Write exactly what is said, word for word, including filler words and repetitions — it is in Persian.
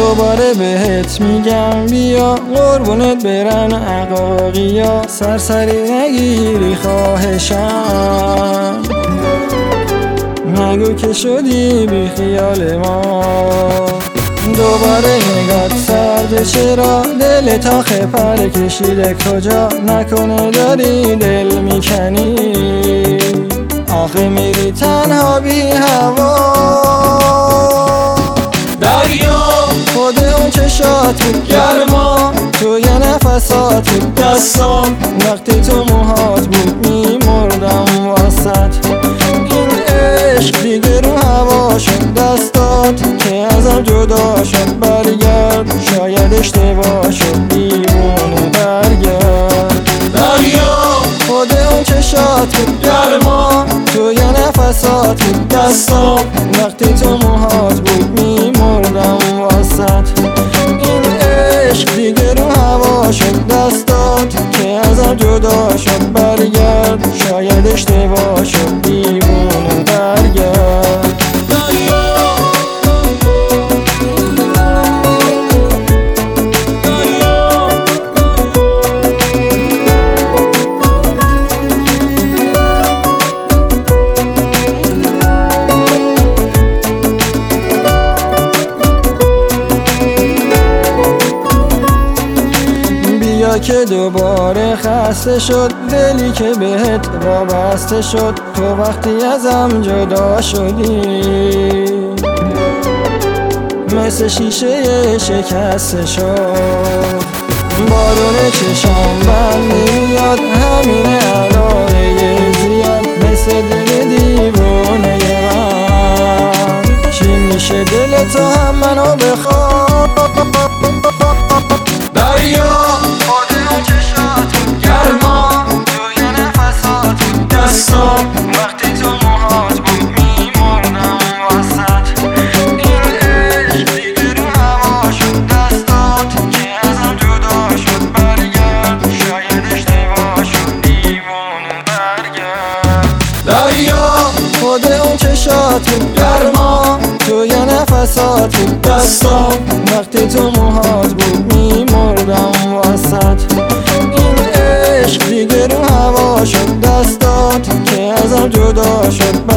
دوباره بهت میگم بیا قربونت برن عقاقیا، سرسری نگیری خواهشم، نگو که شدی بی خیال ما. دوباره نگات سرده چرا، دل تا خپر کشیده کجا، نکنه داری دل میکنی، آخه میری تنها بی هوا. دریا خود اون چشات بود گرما، توی نفسات بود دستام، وقتی تو موهات بود میمردم واسط. این عشق دیگه رو هوا شد دستات، که ازم جدا شد برگرد، شاید اشتباه شد دیوونه برگرد. دریا خود اون چشات بود گرما، توی نفسات بود دستام، وقتی تو موهات بود میمردم واسط. این عشق دیگه رو هوا شد دستات، که ازم جدا شد برگرد، شاید اشتباه شد دیوونه برگرد. که دوباره خسته شد دلی که بهت وابسته شد، تو وقتی ازم جدا شدی مثل شیشه شکسته شد. بارون چشام بند میاد همینه علاقه زیاد، مثل دل دیوانه من. چی میشه دل تو هم منو بخواد. دریا خود چشات گرما، توی نفسات دستام، وقتی تو موهات بود میمردم واسط. این عشق دیگه رو هوا شد دستات، که ازم جدا شد برگرد، شاید اشتباه شد دیوونه برگرد. دریا خود اون چشات گرما، توی نفسات دستام، وقتی تو موهات بود میمردم واسط. این عشق دیگه رو هوا شد دستات، که ازم جدا شد